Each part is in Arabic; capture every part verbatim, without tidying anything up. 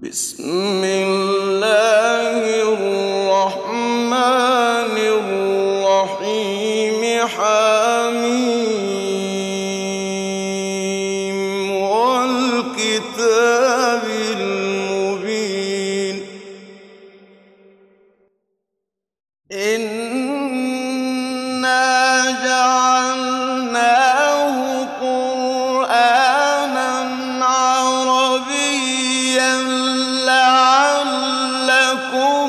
بسم الله الرحمن الرحيم حميم والكتاب المبين إنا جعلناه قرآنا عربيا لعلكم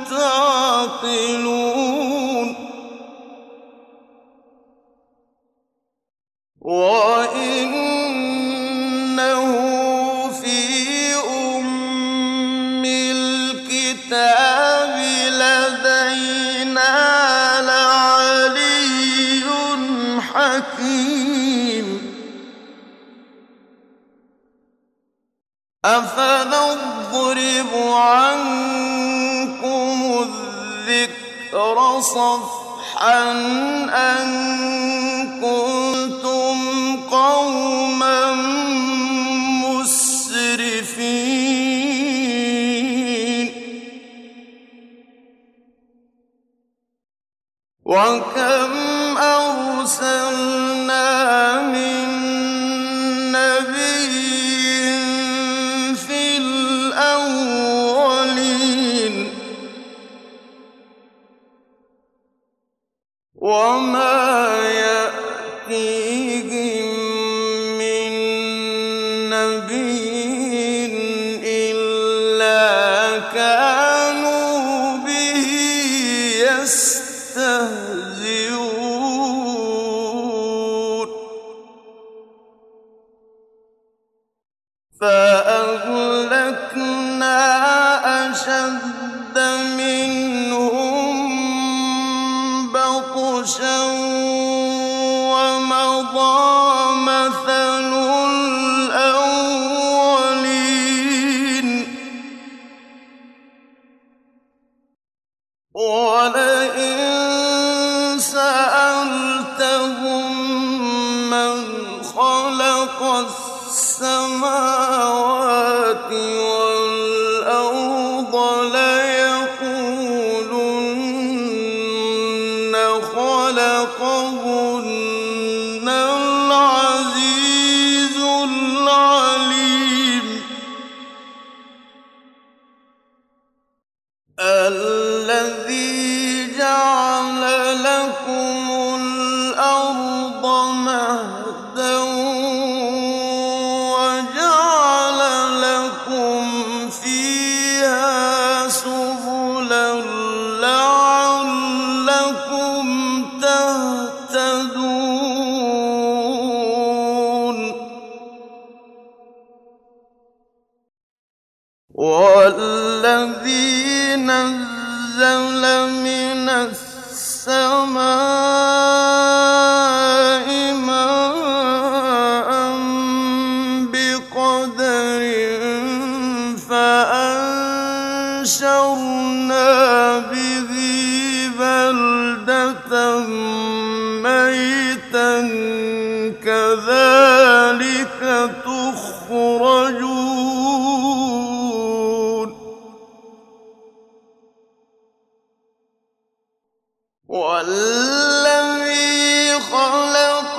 تعقلون وإنه في أم الكتاب لدينا لعلي حكيم أفنضرب عنكم الذكر صفحا أن كنتم قوما مسرفين وكم أرسلنا من نبي في الأولين وما يأتيهم من نبي إلا كانوا به يستهزئون فأهلكنا أشد منهم بطشا ومضى مثل الأولين ولئن سألتهم من خلق السماوات والأرض ليقولن خلقهن العزيز العليم الذي جعل لكم الأرض مهدا وجعل لكم فيها سبلا لعلكم تهتدون والذي نزل من السماء ماء بقدر فأنشرنا به بلدة ميتا كذلك تخرجون والذي خلق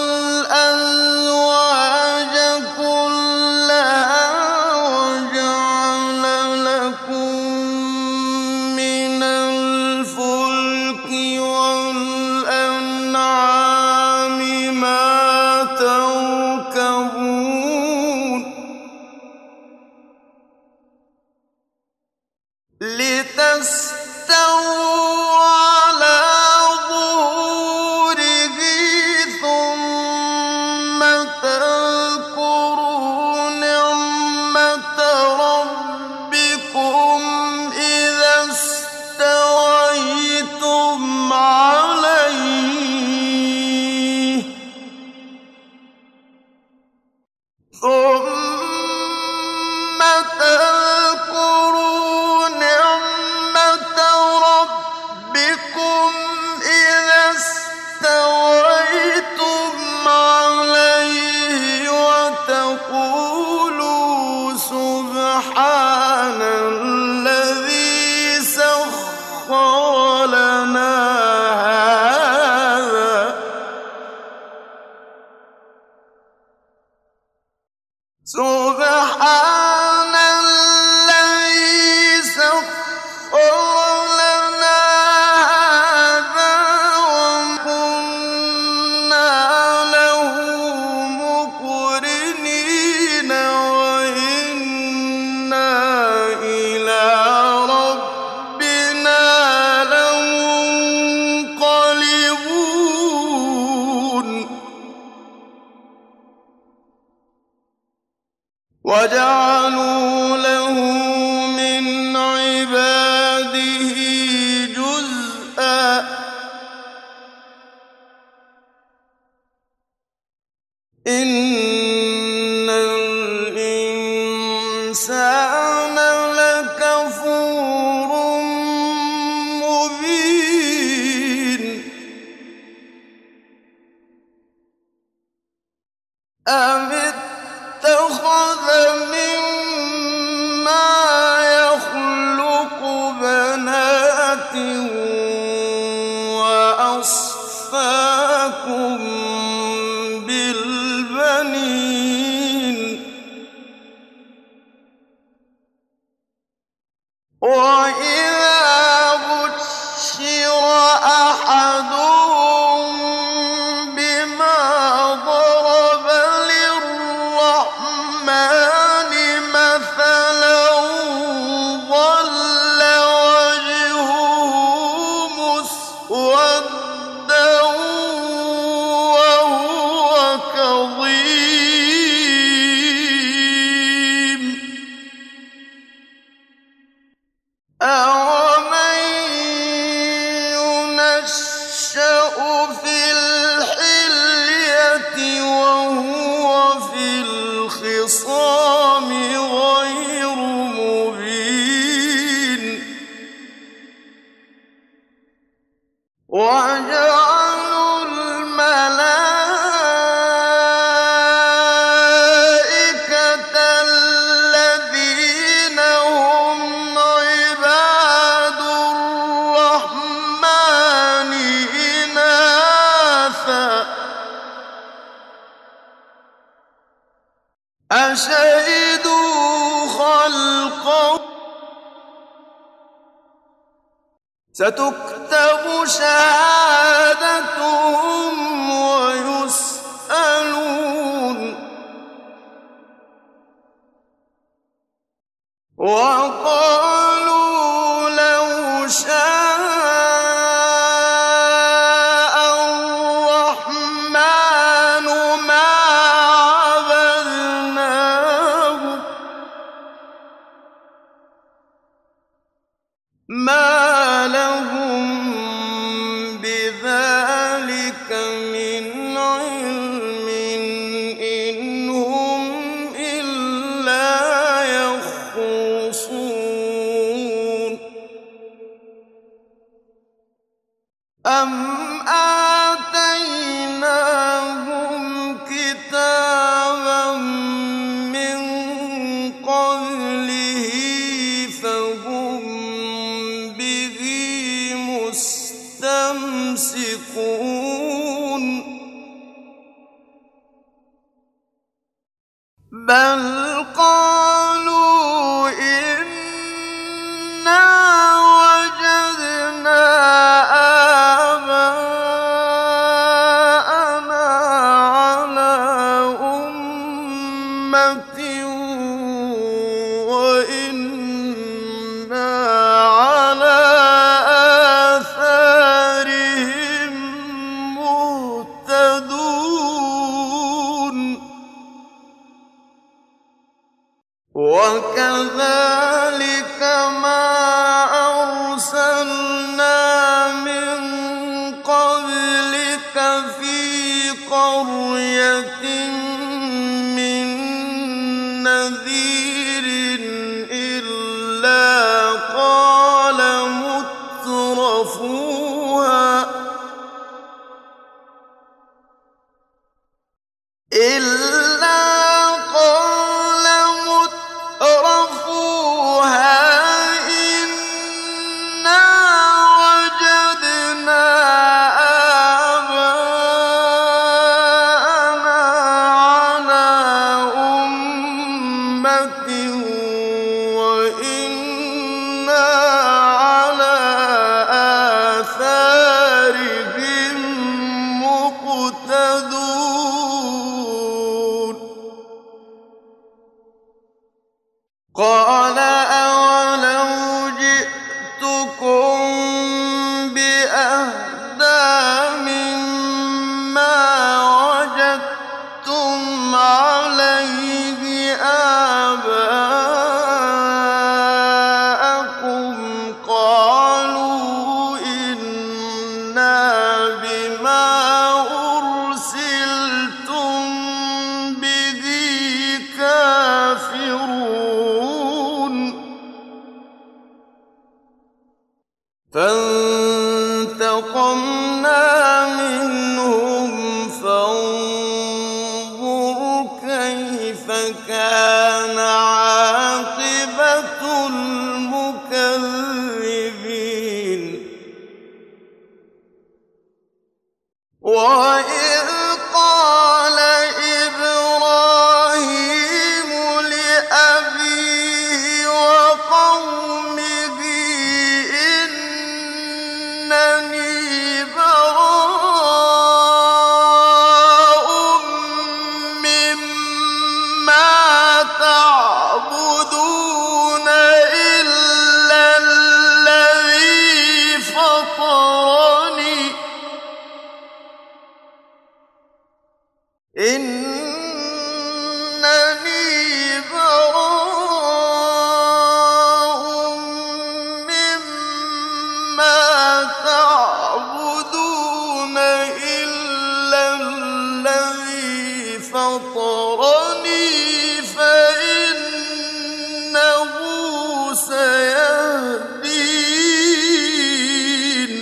الأزواج كلها وجعل لكم من الفلك والأنعام ما تركبون لتستووا على ظهره وَجَعَلُوا لَهُ مِنْ عِبَادِهِ جُزْءًا ۚ إِنَّ الْإِنسَانَ لَكَفُورٌ مُّبِينٌ أَمِ اتَّخَذَ مِمَّا يَخْلُقُ بَنَاتٍ وَأَصْفَاكُم بِالْبَنِينَ وَإِذَا بُشِّرَ أَحَدُهُم بِمَا ضَرَبَ لِلرَّحْمَٰنِ مَثَلًا ظَلَّ وَجْهُهُ مُسْوَدًّا وَهُوَ كَظِيمٌ أَوَمَن يُنَشَّأُ فِي الْحِلْيَةِ وَهُوَ فِي الْخِصَامِ غَيْرُ مُبِينٍ وَجَعَلُوا الْمَلَائِكَةَ الَّذِينَ هُمْ عِبَادُ الرَّحْمَٰنِ إِنَاثًا ۚ أَشَهِدُوا خَلْقَهُمْ ۚ سَتُكْتَبُ شَهَادَتُهُمْ وَيُسْأَلُونَ وَقَالُوا لَوْ شَاءَ الرَّحْمَٰنُ مَا عَبَدْنَاهُمْ ۗ مَا لَهُم بِذَٰلِكَ مِنْ عِلْمٍ ۖ إِنْ هُمْ إِلَّا يَخْرُصُونَ أَمْ آتَيْنَاهُمْ كِتَابًا مِّن قَبْلِهِ فَهُم بِهِ مُسْتَمْسِكُونَ بَلْ قَالُوا إِنَّا وَجَدْنَا آبَاءَنَا عَلَىٰ أُمَّةٍ وَإِنَّا عَلَىٰ آثَارِهِم مُّهْتَدُونَ وَكَذَٰلِكَ مَا أَرْسَلْنَا مِن قَبْلِكَ فِي قَرْيَةٍ مِّن نَّذِيرٍ إِلَّا قَالَ مُتْرَفُوهَا إِلَّا قَالَ مُتْرَفُوهَا إِنَّا وَجَدْنَا آبَاءَنَا عَلَىٰ أُمَّةٍ وَإِنَّا عَلَىٰ آثَارِهِم مُّقْتَدُونَ قَالَ أَوَلَوْ جِئْتُكُم بِأَهْدَىٰ مِمَّا وَجَدتُّمْ عَلَيْهِ آبَاءَكُمْ فانتقمنا منهم فانظر كيف كان عاقبة المكذبين وإذ قال إبراهيم لأبيه وقومه إنني براء مما تعبدون إلا الذي فطرني إنني براء مما تعبدون إلا الذي فطرني فإنه سيهدين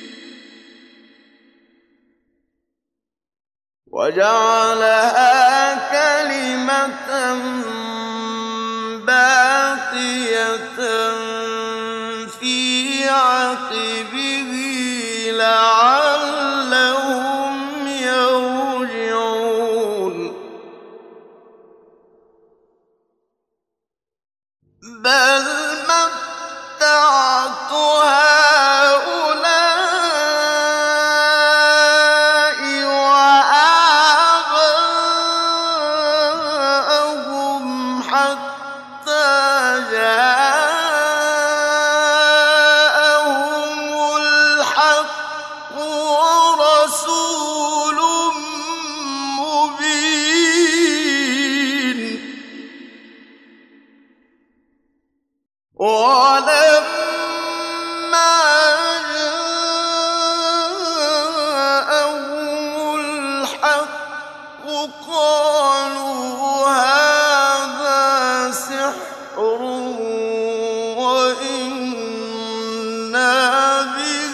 وجعلها كلمة باقية في عقبه لعلهم يرجعون بل متعت هؤلاء وآباءهم حتى جاءهم الحق ورسول مبين ولما جاءهم الحق قالوا هذا سحر وإنا به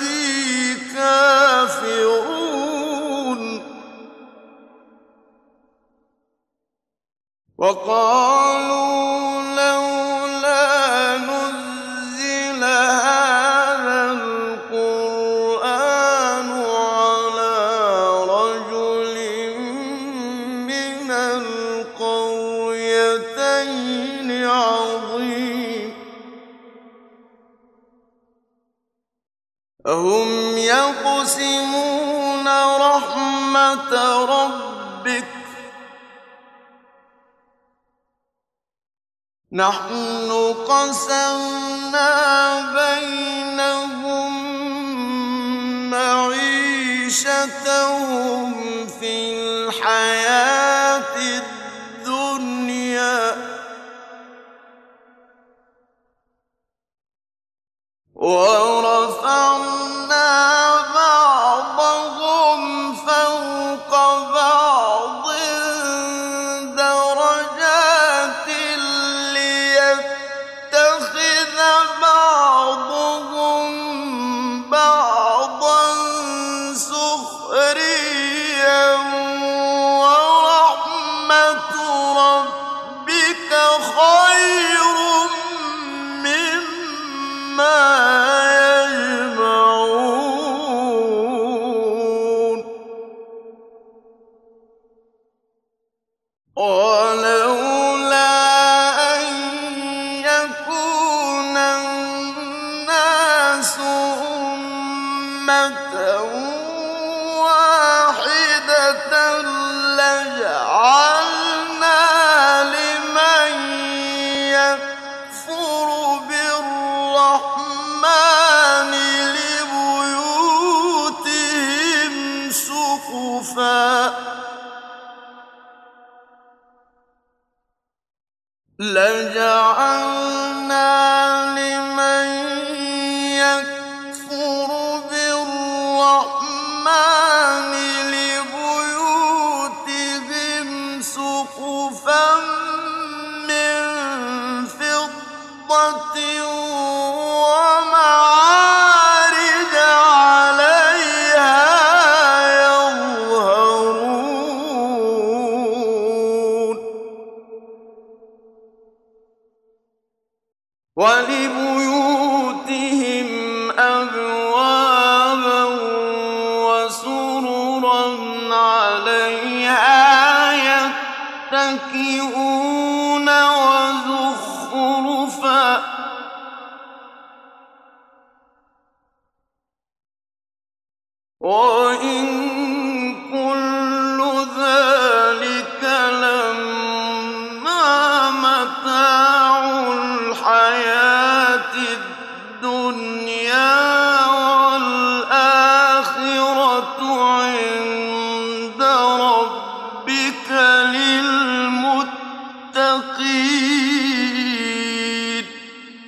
كافرون وقالوا لولا نزل هذا القرآن على رجل من القريتين عظيم أهم يقسمون رحمة ربك نحن قسمنا بينهم معيشتهم في الحياة الدنيا ورفعنا بعضهم فوق بعض درجات ليتخذ بعضهم بعضا سخريا ورحمة ربك خير مما يجمعون ولولا أن يكون الناس أمة واحدة لجعلنا لمن يكفر بالرحمن لبيوتهم سقفا لجعلنا لمن يكفر بالرحمن لبيوتهم سقفا من فضة ومعارج وَلِبُيُوتِهِمْ أَبْوَابًا وَسُرُرًا عَلَيْهَا يَتَّكِئُونَ وَزُخْرُفًا ۚ وَإِن كُلُّ ذَٰلِكَ لَمَّا مَتَاعُ الْحَيَاةِ الدُّنْيَا ۖ وَالْآخِرَةُ عِندَ رَبِّكَ لِلْمُتَّقِينَ ۗ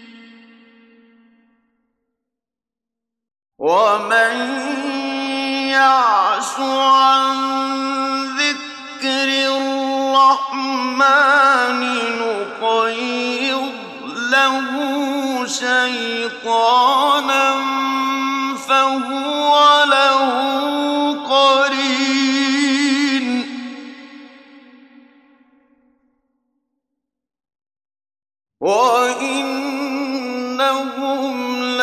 وَمَن يَعْشُ عَن ذِكْرِ الرَّحْمَٰنِ نُقَيِّضْ لَهُ شَيْطَانًا فَهُوَ لَهُ قَرِينٌ وَإِنَّهُمْ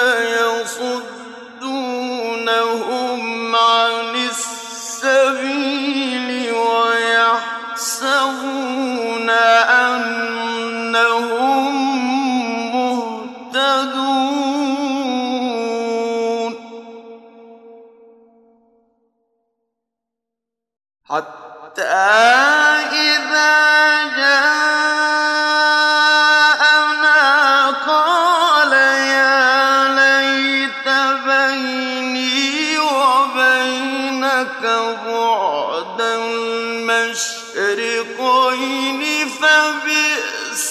لَيَصُدُّونَهُمْ عَنِ السَّبِيلِ وَيَحْسَبُونَ أَنَّهُم مُّهْتَدُونَ حَتَّىٰ إِذَا جَاءَنَا قَالَ يَا لَيْتَ بَيْنِي وَبَيْنَكَ بُعْدَ الْمَشْرِقَيْنِ فَبِئْسَ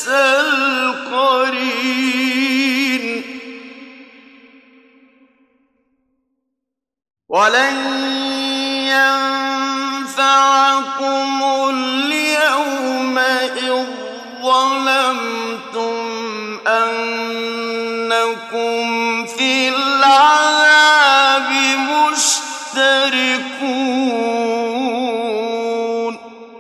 الْقَرِينُ وَلَن يَنفَعَكُمُ الْيَوْمَ إِذ ظَّلَمْتُمْ أَنَّكُمْ فِي الْعَذَابِ مُشْتَرِكُونَ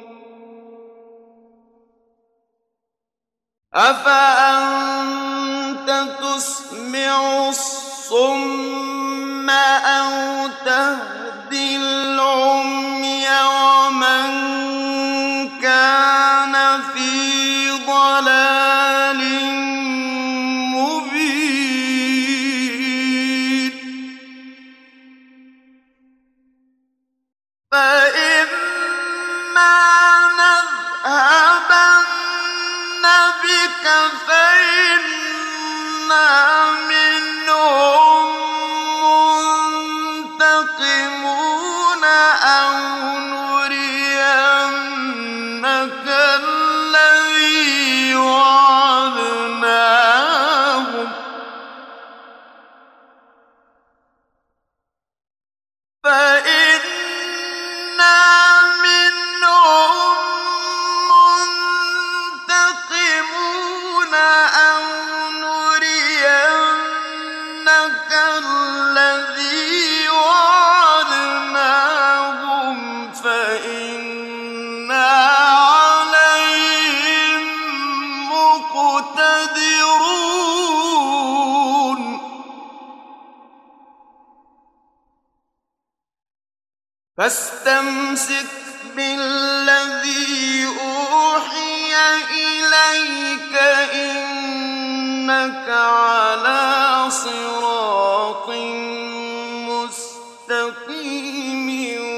أَفَأَنتَ تُسْمِعُ الصُّمَّ أَوْ تَهْدِي الْعُمْيَ وَمَن كَانَ فِي ضَلَالٍ مُّبِينٍ فَإِمَّا نَذْهَبَنَّ بِكَ فَإِنَّا مِنْهُم مُّنتَقِمُونَ أَوْ نُرِيَنَّكَ الَّذِي وَعَدْنَاهُمْ فَإِنَّا مِنْهُم مُّنتَقِمُونَ أَوْ نُرِيَنَّكَ الَّذِي وَعَدْنَاهُمْ فَإِنَّا عَلَيْهِم مُّقْتَدِرُونَ فَاسْتَمْسِكْ بِالَّذِي أُوحِيَ إِلَيْكَ ۖ إِنَّكَ عَلَىٰ صِرَاطٍ مُّسْتَقِيمٍ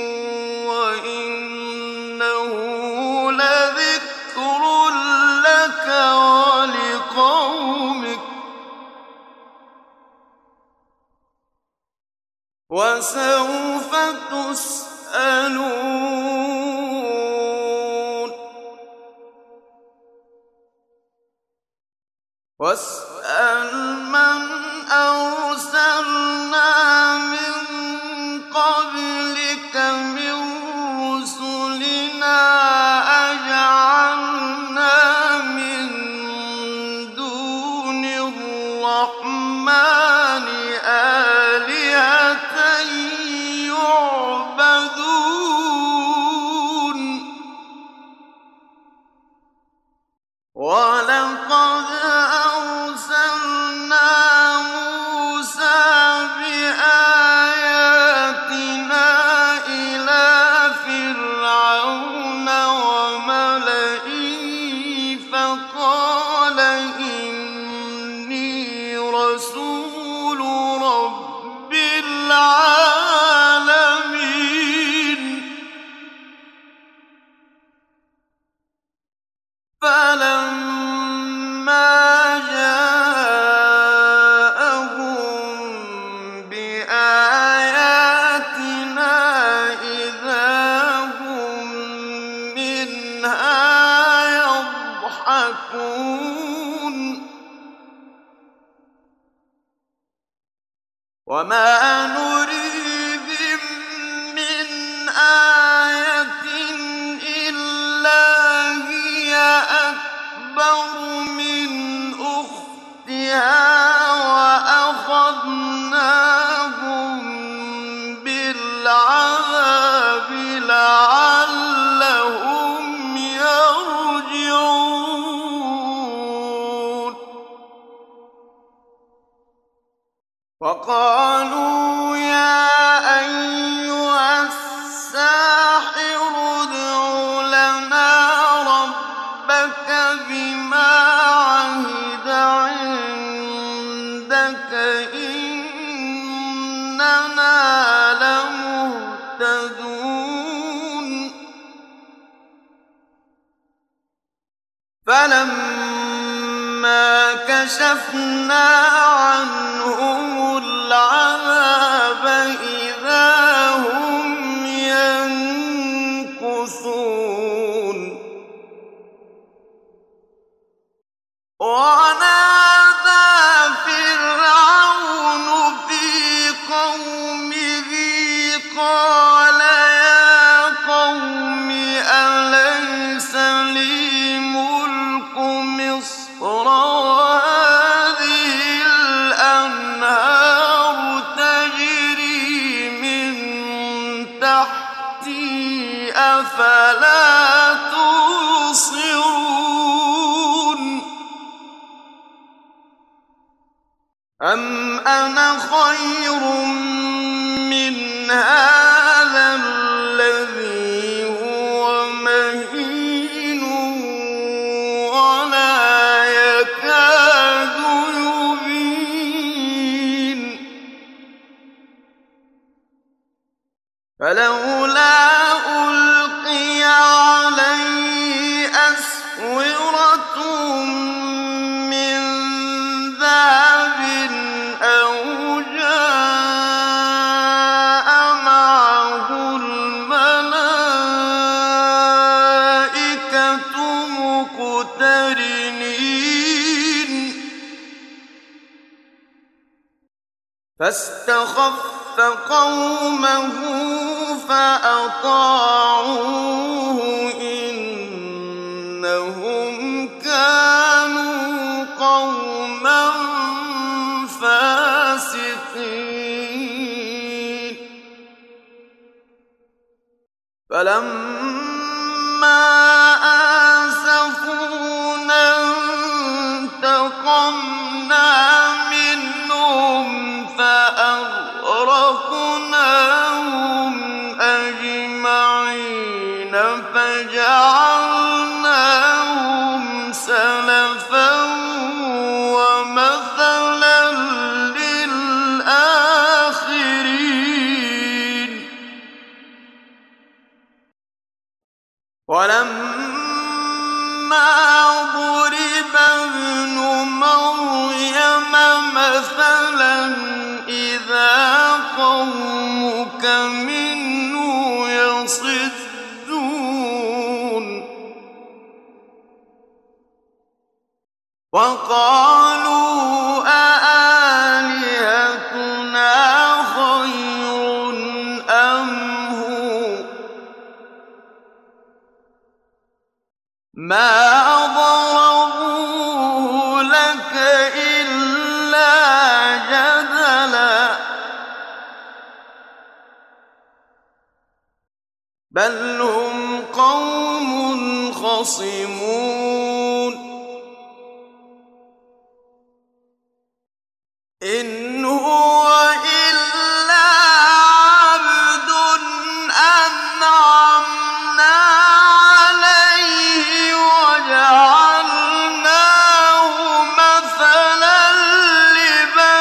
وَإِنَّهُ لَذِكْرٌ لَّكَ وَلِقَوْمِكَ وَسَوْفَ تُسْأَلُونَ وَاسْأَلْ مَنْ أَرْسَلْنَا مِن قَبْلِكَ مِن رُّسُلِنَا أَجَعَلْنَا مِن دُونِ الرَّحْمَٰنِ آلِهَةً يُعْبَدُونَ وَلَقَدْ أَرْسَلْنَا رَسُولُ رَبِّ الْعَالَمِينَ فَلَمَّا جَاءَهُم بِآيَاتِنَا إِذَا هُم مِّنْهَا يَضْحَكُونَ وَمَا نُرِيهِم مِّنْ آيَةٍ إِلَّا هِيَ أَكْبَرُ مِنْ أُخْتِهَا وَأَخَذْنَاهُم بِالْعَذَابِ لَعَلَّهُمْ يَرْجِعُونَ وَقَالُوا يَا أَيُّهَ السَّاحِرُ ادْعُ لَنَا رَبَّكَ بِمَا عَهِدَ عِندَكَ إِنَّنَا لَمُهْتَدُونَ فَلَمَّا كَشَفْنَا عَنْهُمُ الْعَذَابَ إِذَا هُمْ يَنكُثُونَ وَنَادَىٰ فِرْعَوْنُ فِي قَوْمِهِ قَالَ يَا قَوْمِ أَلَيْسَ لِي مُلْكُ مِصْرَ وَهَٰذِهِ الْأَنْهَارُ تَجْرِي مِن تَحْتِي ۖ أَفَلَا تُبْصِرُونَ أَمْ أَنَا خَيْرٌ مِّنْ هَٰذَا الَّذِي هُوَ مَهِينٌ وَلَا يَكَادُ يُبِينُ فَلَوْلَا أُلْقِيَ عَلَيْهِ أَسْوِرَةٌ مِّن ذَهَبٍ أَوْ جَاءَ مَعَهُ الْمَلَائِكَةُ مُقْتَرِنِينَ فَاسْتَخَفَّ قَوْمَهُ فَأَطَاعُوهُ إِنَّهُمْ كَانُوا قَوْمًا فَاسِقِينَ فَلَمَّا آسَفُونَا انتَقَمْنَا مِنْهُمْ فَأَغْرَقْنَاهُمْ أَجْمَعِينَ فَجَعَلْنَاهُمْ سَلَفًا وَمَثَلًا لِّلْآخِرِينَ وَلَمَّا ضُرِبَ ابْنُ مَرْيَمَ مَثَلًا إِذَا قَوْمُكَ مِنْهُ يَصِدُّونَ وَقَالُوا أَآلِهَتُنَا خَيْرٌ أَمْ هُوَ مَا ضَرَبُوهُ لَكَ إِلَّا جَدَلًا بَلْ هُمْ قَوْمٌ خَصِمُونَ إِنْ هُوَ إِلَّا عَبْدٌ أَنْعَمْنَا عَلَيْهِ وَجَعَلْنَاهُ مَثَلًا لِّبَنِي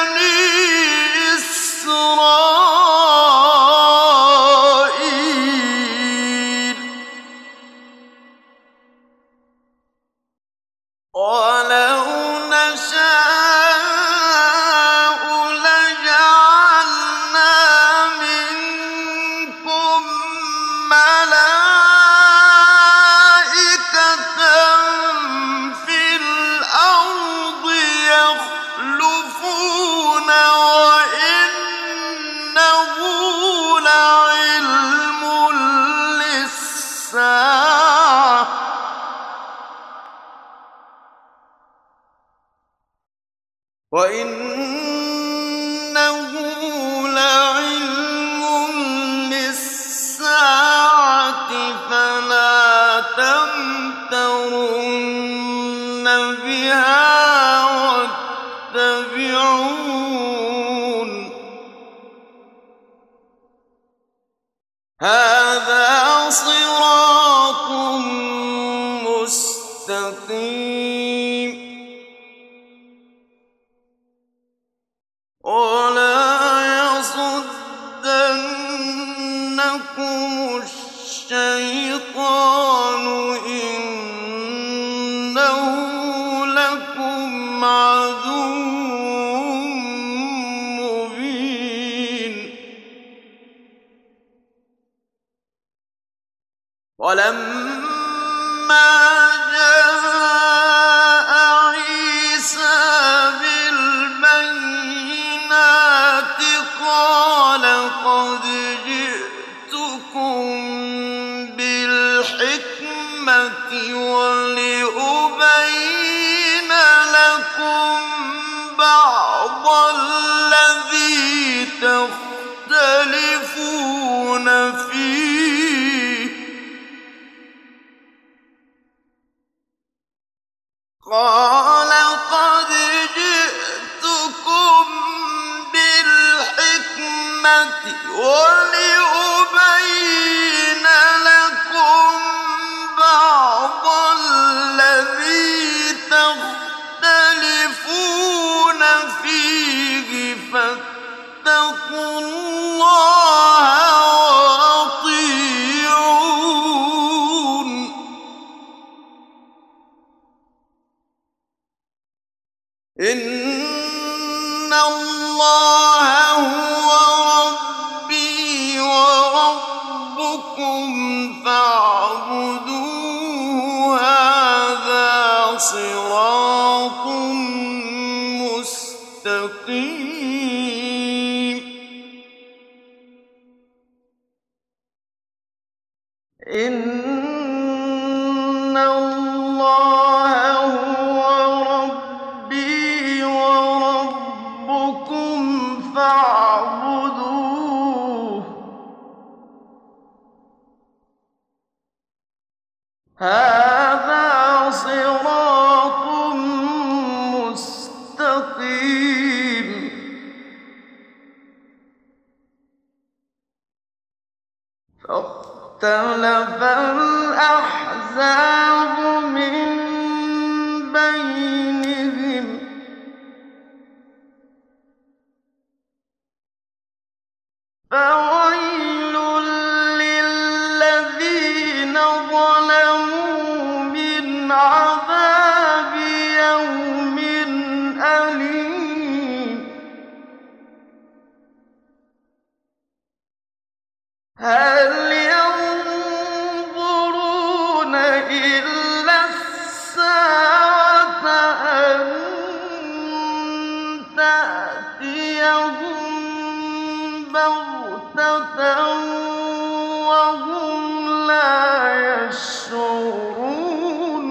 وَإِنَّهُ لَعِلْمٌ لِّلسَّاعَةِ فَلَا تَمْتَرُنَّ بِهَا وَاتَّبِعُونِ ۚ هَٰذَا صِرَاطٌ مُّسْتَقِيمٌ. وَلَا يَصُدَّنَّكُمُ الشَّيْطَانُ ۖ إِنَّهُ لَكُمْ عَدُوٌّ مُّبِينٌ. وَلَمَّا جَاءَ عِيسَىٰ بِالْبَيِّنَاتِ قَالَ قَدْ جِئْتُكُم بِالْحِكْمَةِ وَلِأُبَيِّنَ لَكُم بَعْضَ الَّذِي تَخْتَلِفُونَ فِيهِ ۖ قَالَ قَدْ جِئْتُكُم بِالْحِكْمَةِ وَلِأُبَيِّنَ لَكُم بَعْضَ الَّذِي تَخْتَلِفُونَ فِيهِ ۖ فَاتَّقُوا اللَّهَ وَأَطِيعُونِ ۚ إِنَّ اللَّهَ هُوَ رَبِّي وَرَبُّكُمْ فَاعْبُدُوهُ ۚ هَٰذَا صِرَاطٌ مُّسْتَقِيمٌ. إِنَّ اللَّهَ هُوَ رَبِّي وَرَبُّكُمْ فَاعْبُدُوهُ ۚ هَٰذَا صِرَاطٌ مُّسْتَقِيمٌ. فَاخْتَلَفَ الْأَحْزَابُ مِن بَيْنِهِمْ ۖ فَوَيْلٌ لِّلَّذِينَ ظَلَمُوا مِنْ عَذَابِ يَوْمٍ أَلِيمٍ. هَلْ يَنظُرُونَ إِلَّا السَّاعَةَ أَن تَأْتِيَهُم بَغْتَةً وَهُمْ لَا يَشْعُرُونَ.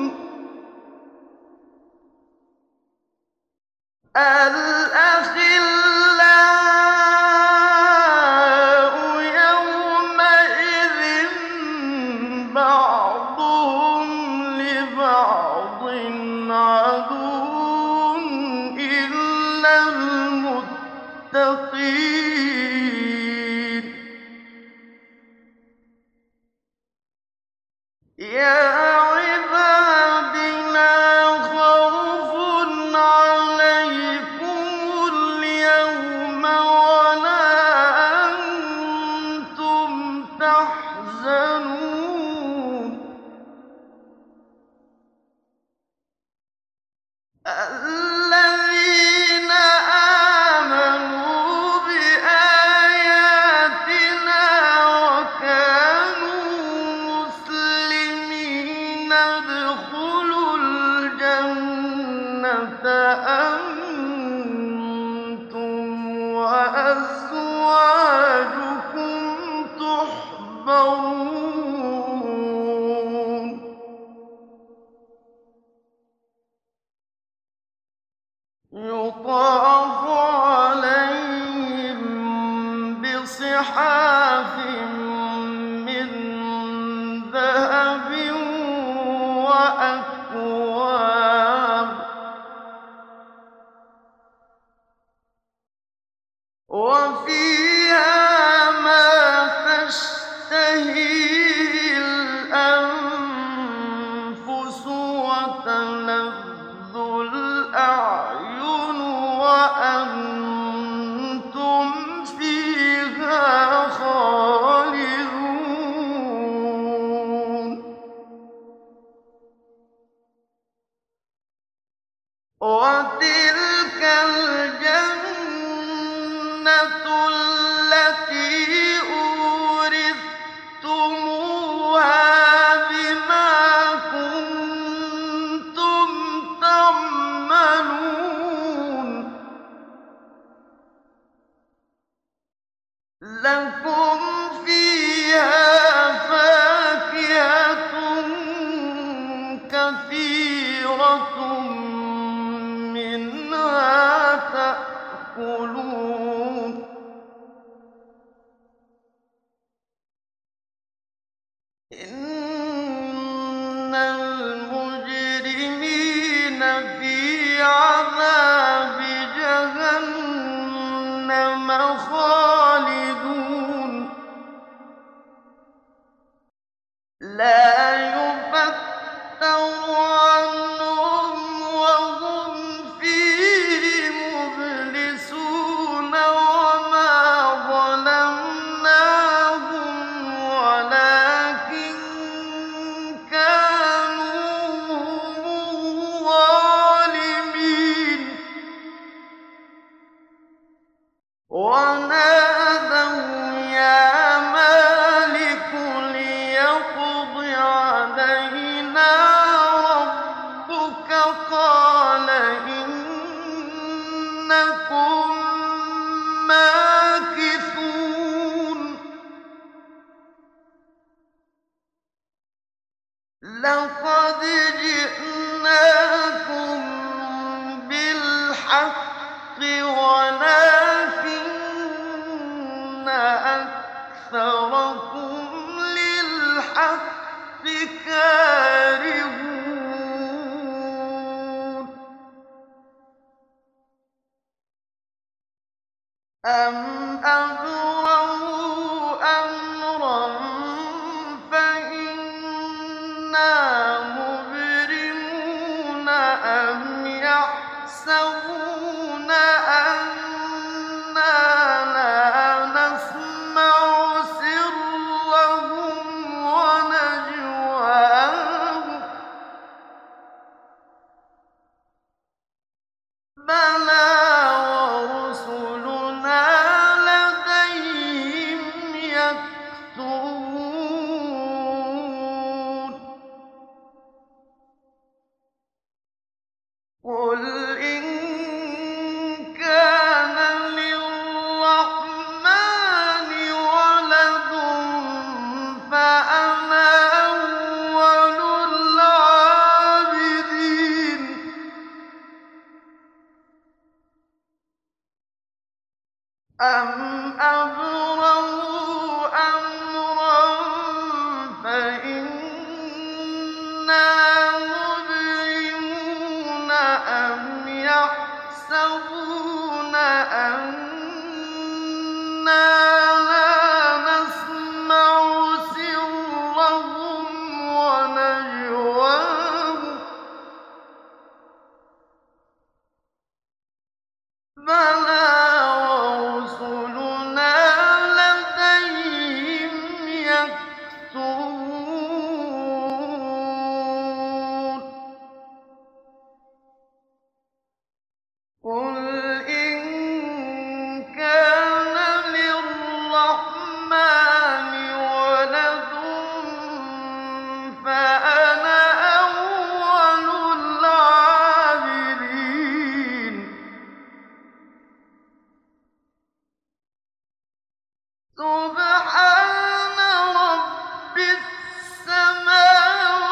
الْأَخِلَّاءُ يَوْمَئِذٍ بَعْضُهُمْ لِبَعْضٍ عَدُوٌّ إِلَّا الْمُتَّقِينَ. يَا عِبَادِ لَا خَوْفٌ عَلَيْكُمُ الْيَوْمَ وَلَا أَنتُمْ تَحْزَنُونَ. الَّذِينَ آمَنُوا بِآيَاتِنَا وَكَانُوا مُسْلِمِينَ ادْخُلُوا الْجَنَّةَ أَنتُمْ وَأَزْوَاجُكُمْ تُحْبَرُونَ. يُطَافُ عَلَيْهِم بِصِحَافٍ مِّن ذَهَبٍ وَأَكْوَابٍ ۖ وَفِيهَا مَا تَشْتَهِيهِ الْأَنفُسُ وَتَلَذُّ الْأَعْيُنُ وَأَنتُمْ فِيهَا خَالِدُونَ وَتِلْكَ الْجَنَّةُ الَّتِي أُورِثْتُمُوهَا بِمَا كُنتُمْ تَعْمَلُونَ ۖ لَكُمْ فِيهَا فَاكِهَةٌ كَثِيرَةٌ مِّنْهَا تَأْكُلُونَ إِنَّ الْمُجْرِمِينَ فِي عَذَابِ جَهَنَّمَ خَالِدُونَ لَا يُفَتَّرُ عَنْهُمْ وَهُمْ فِيهِ مُبْلِسُونَ وَمَا ظَلَمْنَاهُمْ وَلَٰكِن كَانُوا هُمُ الظَّالِمِينَ وَنَادَوْا يَا مَالِكُ لِيَقْضِ عَلَيْنَا رَبُّكَ ۖ قَالَ إِنَّكُم مَّاكِثُونَ لَقَدْ جِئْنَاكُم بِالْحَقِّ وَلَٰكِنَّ أَكْثَرَكُمْ لِلْحَقِّ كَارِهُونَ أَمْ أَبْرَمُوا أَمْرًا فَإِنَّا مُبْرِمُونَ أَمْ يَحْسَبُونَ أَنَّا لَا نَسْمَعُ سِرَّهُمْ وَنَجْوَاهُم ۚ بَلَىٰ وَرُسُلُنَا لَدَيْهِمْ يَكْتُبُونَ قُلْ إِن كَانَ لِلرَّحْمَٰنِ وَلَدٌ فَأَنَا أَوَّلُ الْعَابِدِينَ أَمْ أَبْرَمُوا أَمْرًا فَإِنَّا مُبْرِمُونَ أَمْ يَحْسَبُونَ أَنَّا لَا نَسْمَعُ سِرَّهُمْ وَنَجْوَاهُم ۚ بَلَىٰ وَرُسُلُنَا لَدَيْهِمْ يَكْتُبُونَ قُلْ إِن كَانَ لِلرَّحْمَٰنِ وَلَدٌ فَأَنَا أَوَّلُ الْعَابِدِينَ سُبْحَانَ رَبِّ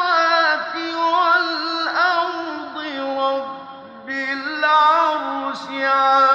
السَّمَاوَاتِ وَالْأَرْضِ رَبِّ الْعَرْشِ عَلَيْهِ